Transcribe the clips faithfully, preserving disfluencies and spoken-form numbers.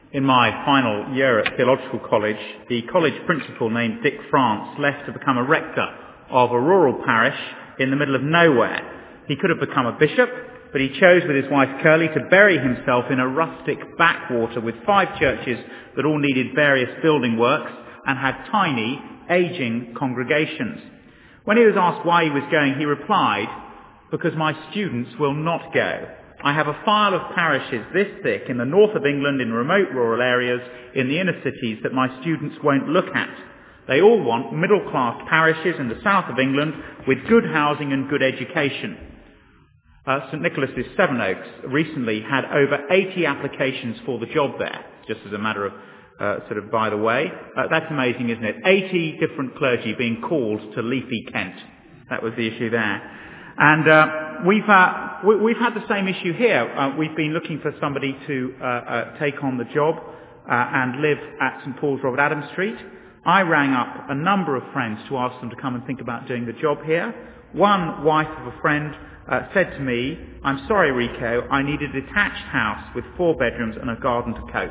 In my final year at theological college, the college principal named Dick France left to become a rector of a rural parish in the middle of nowhere. He could have become a bishop, but he chose with his wife Curly to bury himself in a rustic backwater with five churches that all needed various building works and had tiny, ageing congregations. When he was asked why he was going, he replied, "Because my students will not go. I have a file of parishes this thick in the north of England, in remote rural areas, in the inner cities that my students won't look at. They all want middle-class parishes in the south of England with good housing and good education." Uh, St Nicholas's Sevenoaks recently had over eighty applications for the job there, just as a matter of uh, sort of by the way. Uh, that's amazing, isn't it? eighty different clergy being called to leafy Kent. That was the issue there. And uh, we've uh, we, we've had the same issue here. Uh, we've been looking for somebody to uh, uh, take on the job uh, and live at St Paul's Robert Adams Street. I rang up a number of friends to ask them to come and think about doing the job here. One wife of a friend uh, said to me, "I'm sorry, Rico, I need a detached house with four bedrooms and a garden to cope.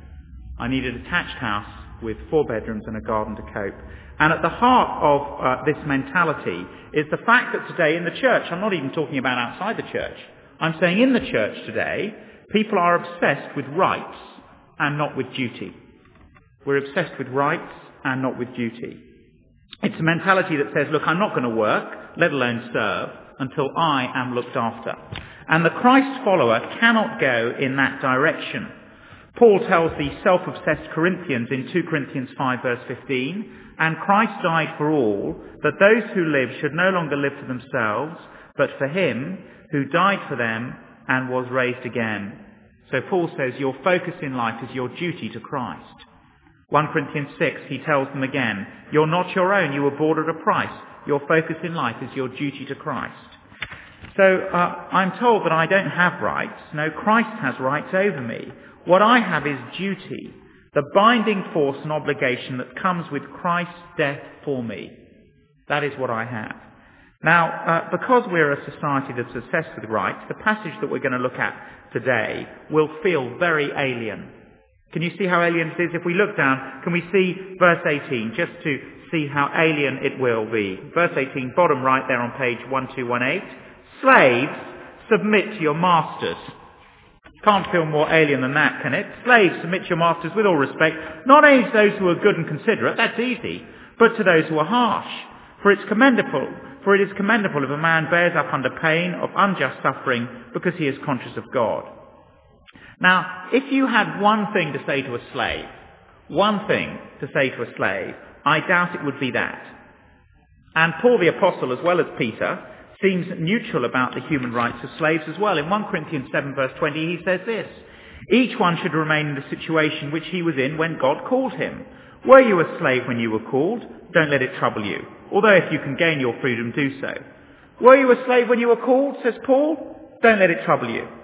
I need a detached house with four bedrooms and a garden to cope." And at the heart of uh, this mentality is the fact that today in the church, I'm not even talking about outside the church, I'm saying in the church today, people are obsessed with rights and not with duty. We're obsessed with rights and not with duty. It's a mentality that says, look, I'm not going to work, let alone serve, until I am looked after. And the Christ follower cannot go in that direction. Paul tells the self-obsessed Corinthians in two Corinthians five verse fifteen, "And Christ died for all, that those who live should no longer live for themselves, but for him who died for them and was raised again." So Paul says your focus in life is your duty to Christ. First Corinthians six, he tells them again, "You're not your own, you were bought at a price. Your focus in life is your duty to Christ." So uh, I'm told that I don't have rights. No, Christ has rights over me. What I have is duty, the binding force and obligation that comes with Christ's death for me. That is what I have. Now, uh, because we're a society that's obsessed with rights, the passage that we're going to look at today will feel very alien. Can you see how alien it is? If we look down, can we see verse eighteen, just to see how alien it will be? Verse eighteen, bottom right there on page twelve eighteen. "Slaves, submit to your masters." Can't feel more alien than that, can it? "Slaves, submit to your masters with all respect, not only to those who are good and considerate," that's easy, "but to those who are harsh. For it's commendable, for it is commendable if a man bears up under pain of unjust suffering because he is conscious of God." Now, if you had one thing to say to a slave, one thing to say to a slave, I doubt it would be that. And Paul the Apostle, as well as Peter, seems neutral about the human rights of slaves as well. In First Corinthians seven verse twenty, he says this, "Each one should remain in the situation which he was in when God called him. Were you a slave when you were called? Don't let it trouble you. Although if you can gain your freedom, do so." Were you a slave when you were called, says Paul? Don't let it trouble you.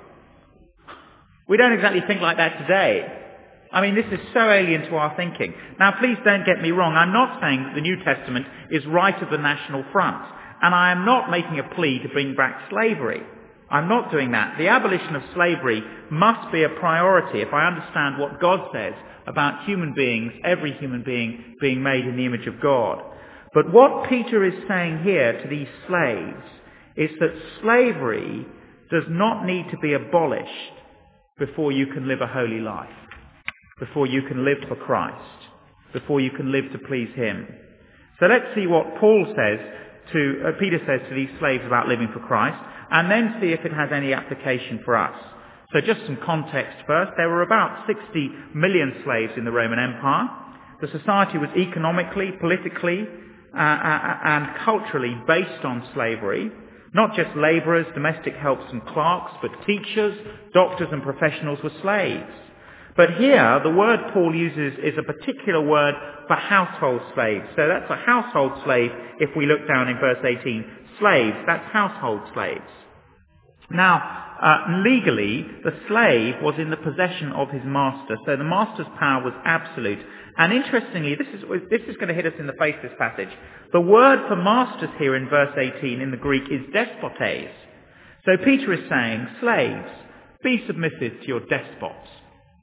We don't exactly think like that today. I mean, this is so alien to our thinking. Now, please don't get me wrong. I'm not saying that the New Testament is right of the national front. And I am not making a plea to bring back slavery. I'm not doing that. The abolition of slavery must be a priority if I understand what God says about human beings, every human being being made in the image of God. But what Peter is saying here to these slaves is that slavery does not need to be abolished before you can live a holy life, before you can live for Christ, before you can live to please him. So let's see what Paul says to, uh, Peter says to these slaves about living for Christ, and then see if it has any application for us. So just some context first. There were about sixty million slaves in the Roman Empire. The society was economically, politically, uh, uh, and culturally based on slavery. Not just labourers, domestic helps and clerks, but teachers, doctors and professionals were slaves. But here, the word Paul uses is a particular word for household slaves. So that's a household slave if we look down in verse eighteen. Slaves, that's household slaves. Now, uh, legally, the slave was in the possession of his master. So the master's power was absolute. And interestingly, this is, this is going to hit us in the face, this passage. The word for masters here in verse eighteen in the Greek is despotes. So Peter is saying, slaves, be submissive to your despots.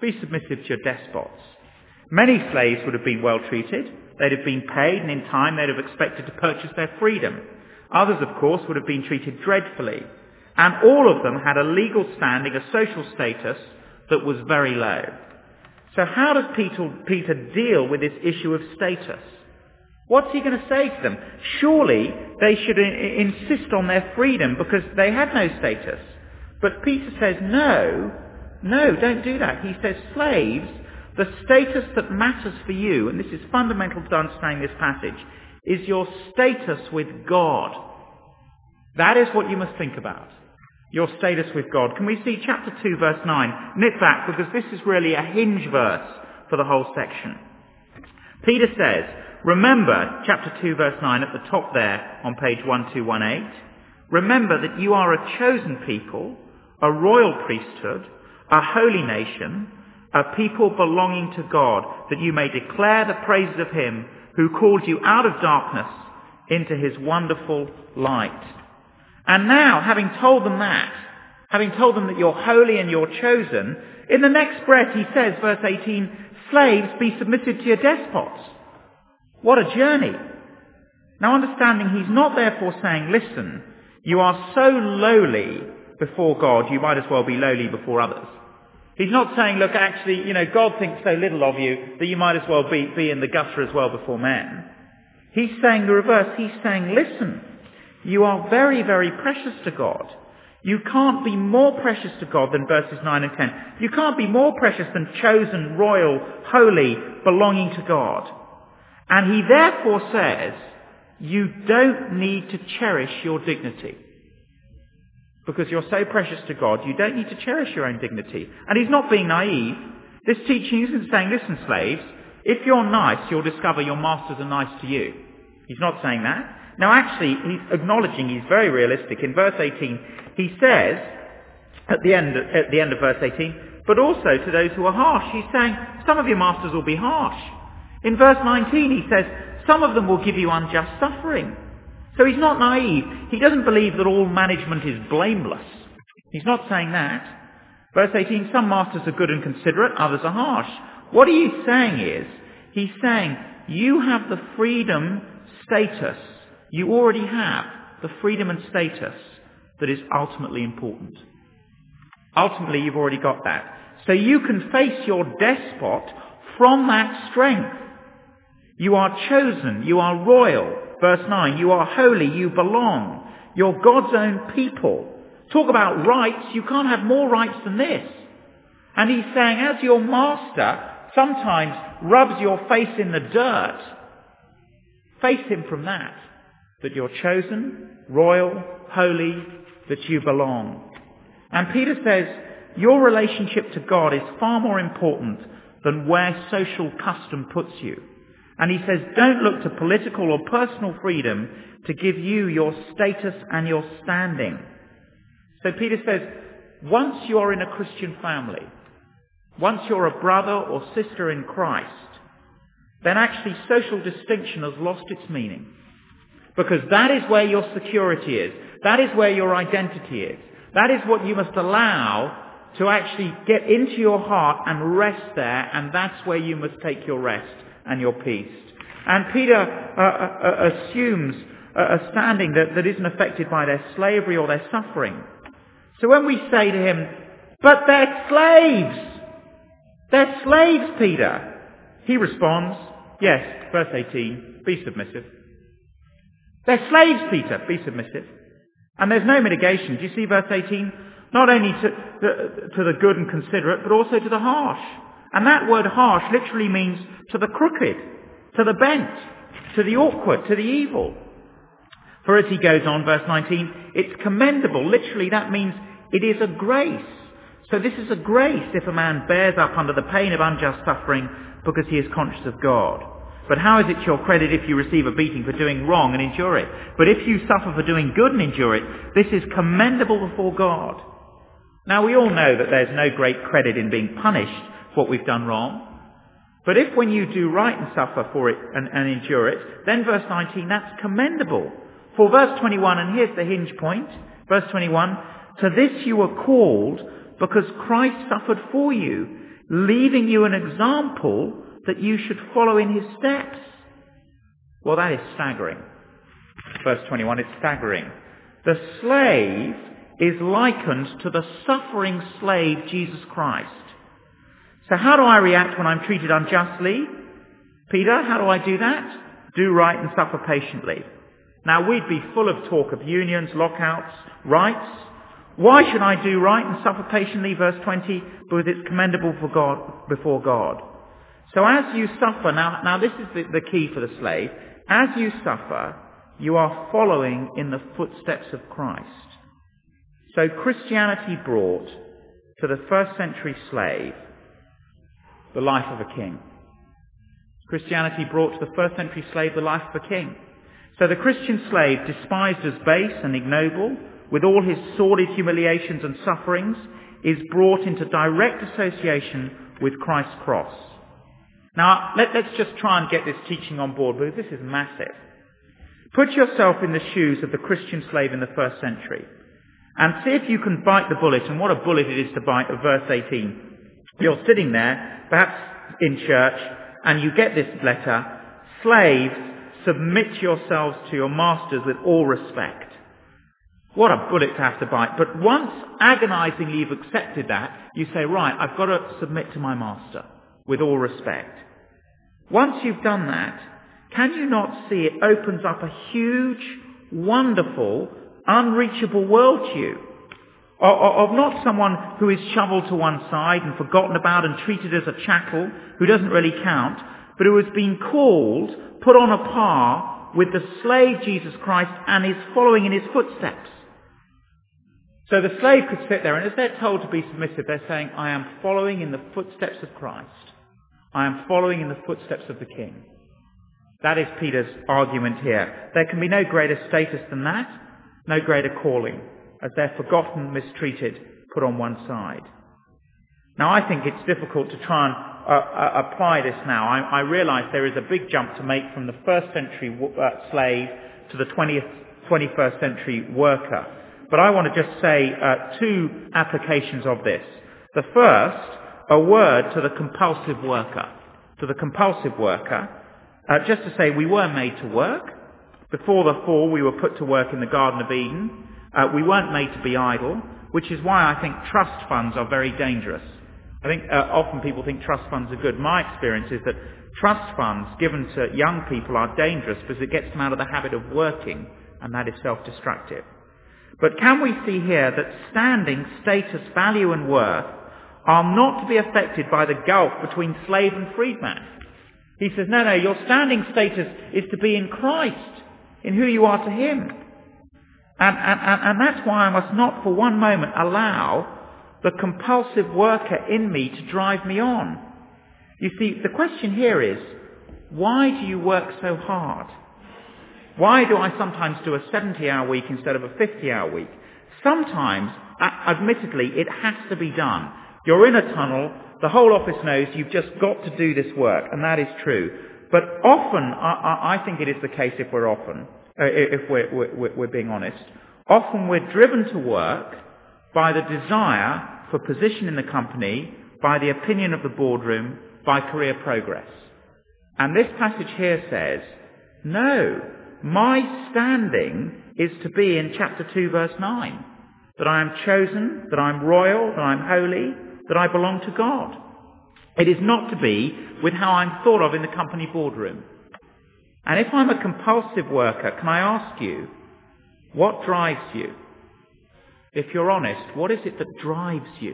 Be submissive to your despots. Many slaves would have been well treated. They'd have been paid, and in time they'd have expected to purchase their freedom. Others, of course, would have been treated dreadfully. And all of them had a legal standing, a social status that was very low. So how does Peter, Peter deal with this issue of status? What's he going to say to them? Surely they should I- insist on their freedom because they had no status. But Peter says, no, no, don't do that. He says, slaves, the status that matters for you, and this is fundamental to understanding this passage, is your status with God. That is what you must think about. Your status with God. Can we see chapter two, verse nine? Knit that, because this is really a hinge verse for the whole section. Peter says, remember, chapter two, verse nine, at the top there on page twelve eighteen, remember that you are a chosen people, a royal priesthood, a holy nation, a people belonging to God, that you may declare the praises of him who called you out of darkness into his wonderful light. And now, having told them that, having told them that you're holy and you're chosen, in the next breath he says, verse eighteen, slaves, be submissive to your despots. What a journey. Now understanding, he's not therefore saying, listen, you are so lowly before God, you might as well be lowly before others. He's not saying, look, actually, you know, God thinks so little of you that you might as well be, be in the gutter as well before men. He's saying the reverse. He's saying, listen, you are very, very precious to God. You can't be more precious to God than verses nine and ten. You can't be more precious than chosen, royal, holy, belonging to God. And he therefore says, you don't need to cherish your dignity. Because you're so precious to God, you don't need to cherish your own dignity. And he's not being naive. This teaching isn't saying, listen, slaves, if you're nice, you'll discover your masters are nice to you. He's not saying that. Now actually, he's acknowledging he's very realistic. In verse eighteen, he says, at the end, at the end of verse eighteen, but also to those who are harsh. He's saying, some of your masters will be harsh. In verse nineteen, he says, some of them will give you unjust suffering. So he's not naive. He doesn't believe that all management is blameless. He's not saying that. Verse eighteen, some masters are good and considerate, others are harsh. What he's saying is, he's saying, you have the freedom, status, you already have the freedom and status that is ultimately important. Ultimately, you've already got that. So you can face your despot from that strength. You are chosen, you are royal. Verse nine, you are holy, you belong. You're God's own people. Talk about rights, you can't have more rights than this. And he's saying, as your master sometimes rubs your face in the dirt, face him from that. That you're chosen, royal, holy, that you belong. And Peter says, your relationship to God is far more important than where social custom puts you. And he says, don't look to political or personal freedom to give you your status and your standing. So Peter says, once you are in a Christian family, once you're a brother or sister in Christ, then actually social distinction has lost its meaning. Because that is where your security is. That is where your identity is. That is what you must allow to actually get into your heart and rest there, and that's where you must take your rest and your peace. And Peter uh, uh, assumes a standing that, that isn't affected by their slavery or their suffering. So when we say to him, but they're slaves! They're slaves, Peter! He responds, yes, verse eighteen, be submissive. They're slaves, Peter. Be submissive. And there's no mitigation. Do you see verse eighteen? Not only to the, to the good and considerate, but also to the harsh. And that word harsh literally means to the crooked, to the bent, to the awkward, to the evil. For as he goes on, verse nineteen, it's commendable. Literally that means it is a grace. So this is a grace if a man bears up under the pain of unjust suffering because he is conscious of God. But how is it to your credit if you receive a beating for doing wrong and endure it? But if you suffer for doing good and endure it, this is commendable before God. Now we all know that there's no great credit in being punished for what we've done wrong. But if when you do right and suffer for it and, and endure it, then verse nineteen, that's commendable. For verse twenty-one, and here's the hinge point, verse twenty-one, to this you were called because Christ suffered for you, leaving you an example that you should follow in his steps. Well, that is staggering. Verse twenty-one, it's staggering. The slave is likened to the suffering slave, Jesus Christ. So how do I react when I'm treated unjustly? Peter, how do I do that? Do right and suffer patiently. Now, we'd be full of talk of unions, lockouts, rights. Why should I do right and suffer patiently? Verse twenty, because it's commendable for God, before God. So as you suffer, now, now this is the, the key for the slave. As you suffer, you are following in the footsteps of Christ. So Christianity brought to the first century slave the life of a king. Christianity brought to the first century slave the life of a king. So the Christian slave, despised as base and ignoble, with all his sordid humiliations and sufferings, is brought into direct association with Christ's cross. Now, let, let's just try and get this teaching on board, because this is massive. Put yourself in the shoes of the Christian slave in the first century, and see if you can bite the bullet, and what a bullet it is to bite, of verse eighteen. You're sitting there, perhaps in church, and you get this letter, slaves, submit yourselves to your masters with all respect. What a bullet to have to bite. But once agonizingly you've accepted that, you say, right, I've got to submit to my master with all respect. Once you've done that, can you not see it opens up a huge, wonderful, unreachable world to you? Of, of not someone who is shoveled to one side and forgotten about and treated as a chattel who doesn't really count, but who has been called, put on a par with the slave Jesus Christ and is following in his footsteps. So the slave could sit there, and as they're told to be submissive, they're saying, I am following in the footsteps of Christ. I am following in the footsteps of the King. That is Peter's argument here. There can be no greater status than that, no greater calling, as they're forgotten, mistreated, put on one side. Now, I think it's difficult to try and uh, uh, apply this now. I, I realise there is a big jump to make from the first century uh, slave to the twentieth, twenty-first century worker. But I want to just say uh, two applications of this. The first, a word to the compulsive worker. To the compulsive worker, uh, just to say we were made to work. Before the fall, we were put to work in the Garden of Eden. Uh, we weren't made to be idle, which is why I think trust funds are very dangerous. I think uh, often people think trust funds are good. My experience is that trust funds given to young people are dangerous because it gets them out of the habit of working, and that is self-destructive. But can we see here that standing, status, value and worth are not to be affected by the gulf between slave and freedman? He says, no, no, your standing status is to be in Christ, in who you are to him. And, and, and, and that's why I must not for one moment allow the compulsive worker in me to drive me on. You see, the question here is, why do you work so hard? Why do I sometimes do a seventy-hour week instead of a fifty-hour week? Sometimes, admittedly, it has to be done. You're in a tunnel, the whole office knows you've just got to do this work, and that is true. But often, I, I think it is the case if we're often, uh, if we're, we're, we're being honest, often we're driven to work by the desire for position in the company, by the opinion of the boardroom, by career progress. And this passage here says, no, my standing is to be in chapter two, verse nine. That I am chosen, that I'm royal, that I'm holy, that I belong to God. It is not to be with how I'm thought of in the company boardroom. And if I'm a compulsive worker, can I ask you, what drives you? If you're honest, what is it that drives you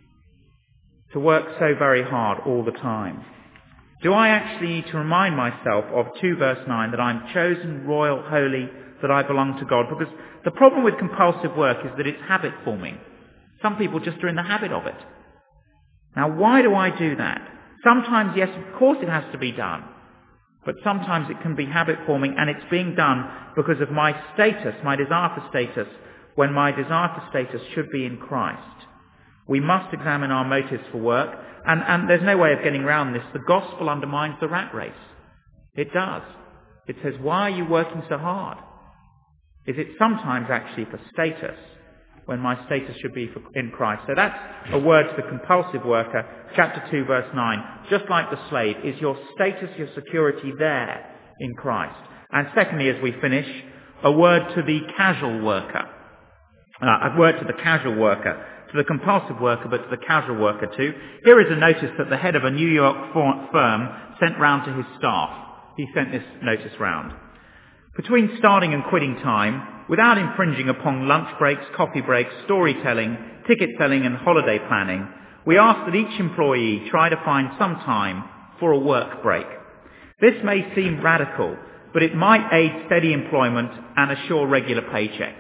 to work so very hard all the time? Do I actually need to remind myself of two verse nine, that I'm chosen, royal, holy, that I belong to God? Because the problem with compulsive work is that it's habit forming. Some people just are in the habit of it. Now, why do I do that? Sometimes, yes, of course it has to be done. But sometimes it can be habit forming, and it's being done because of my status, my desire for status, when my desire for status should be in Christ. We must examine our motives for work, and, and there's no way of getting around this. The gospel undermines the rat race. It does. It says, why are you working so hard? Is it sometimes actually for status? when my status should be for, in Christ. So that's a word to the compulsive worker, chapter two, verse nine. Just like the slave, is your status, your security there in Christ? And secondly, as we finish, a word to the casual worker. Uh, a word to the casual worker, to the compulsive worker, but to the casual worker too. Here is a notice that the head of a New York firm sent round to his staff. He sent this notice round. Between starting and quitting time, without infringing upon lunch breaks, coffee breaks, storytelling, ticket selling and holiday planning, we ask that each employee try to find some time for a work break. This may seem radical, but it might aid steady employment and assure regular paychecks.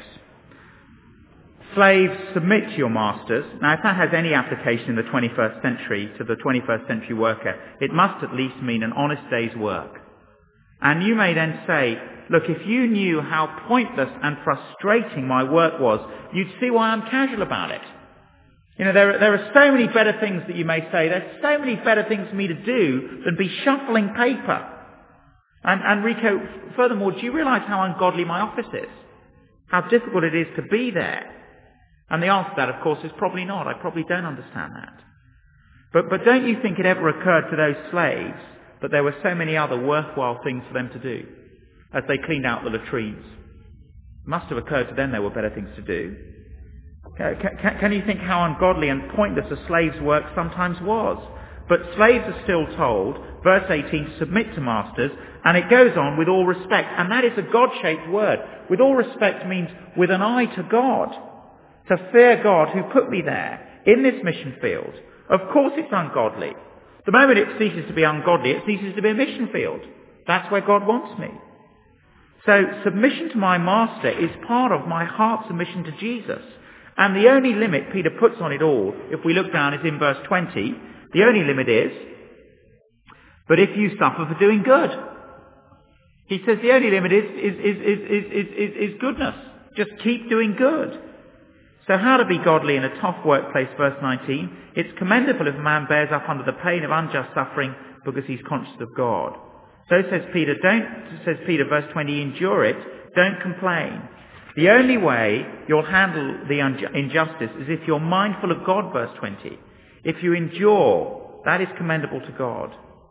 Slaves, submit to your masters. Now, if that has any application in the twenty-first century to the twenty-first century worker, it must at least mean an honest day's work. And you may then say, look, if you knew how pointless and frustrating my work was, you'd see why I'm casual about it. You know, there are, there are so many better things that you may say. There's so many better things for me to do than be shuffling paper. And, and Rico, furthermore, do you realise how ungodly my office is? How difficult it is to be there? And the answer to that, of course, is probably not. I probably don't understand that. But, but don't you think it ever occurred to those slaves that there were so many other worthwhile things for them to do as they cleaned out the latrines? It must have occurred to them there were better things to do. Can, can, can you think how ungodly and pointless a slave's work sometimes was? But slaves are still told, verse eighteen, to submit to masters, and it goes on with all respect. And that is a God-shaped word. With all respect means with an eye to God. To fear God who put me there in this mission field. Of course it's ungodly. The moment it ceases to be ungodly, it ceases to be a mission field. That's where God wants me. So submission to my master is part of my heart submission to Jesus. And the only limit Peter puts on it all, if we look down, is in verse twenty. The only limit is, but if you suffer for doing good. He says the only limit is, is, is, is, is, is, is, is goodness. Just keep doing good. So how to be godly in a tough workplace, verse nineteen. It's commendable if a man bears up under the pain of unjust suffering because he's conscious of God. So says Peter, don't, says Peter, verse twenty, endure it, don't complain. The only way you'll handle the unju- injustice is if you're mindful of God, verse twenty. If you endure, that is commendable to God.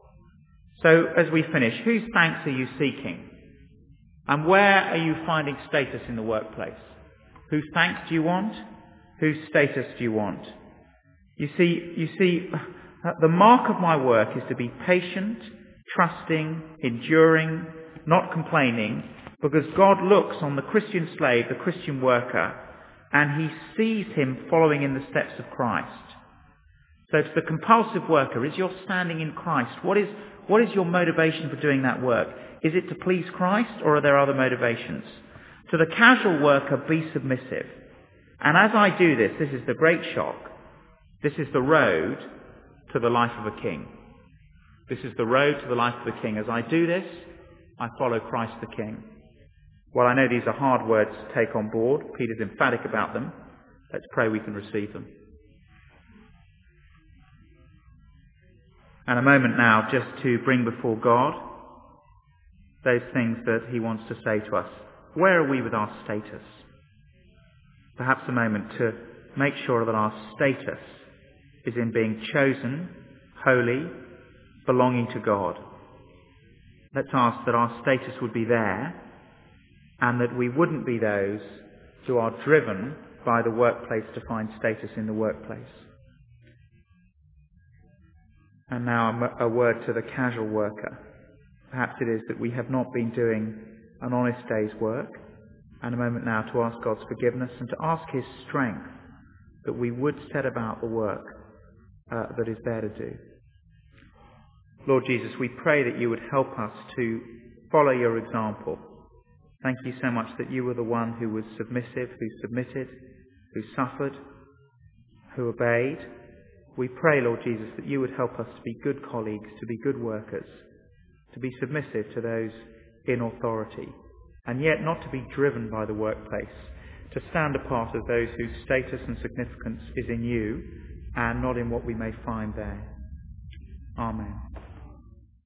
So as we finish, whose thanks are you seeking? And where are you finding status in the workplace? Whose thanks do you want? Whose status do you want? You see, you see, the mark of my work is to be patient, trusting, enduring, not complaining, because God looks on the Christian slave, the Christian worker, and he sees him following in the steps of Christ. So to the compulsive worker, is your standing in Christ? What is, what is your motivation for doing that work? Is it to please Christ, or are there other motivations? To the casual worker, be submissive. And as I do this, this is the great shock. This is the road to the life of a king. This is the road to the life of the king. As I do this, I follow Christ the King. Well, I know these are hard words to take on board. Peter's emphatic about them. Let's pray we can receive them. And a moment now just to bring before God those things that he wants to say to us. Where are we with our status? Perhaps a moment to make sure that our status is in being chosen, holy, belonging to God. Let's ask that our status would be there and that we wouldn't be those who are driven by the workplace to find status in the workplace. And now a word to the casual worker. Perhaps it is that we have not been doing an honest day's work, and a moment now to ask God's forgiveness and to ask his strength that we would set about the work uh, that is there to do. Lord Jesus, we pray that you would help us to follow your example. Thank you so much that you were the one who was submissive, who submitted, who suffered, who obeyed. We pray, Lord Jesus, that you would help us to be good colleagues, to be good workers, to be submissive to those in authority, and yet not to be driven by the workplace, to stand apart as those whose status and significance is in you and not in what we may find there. Amen.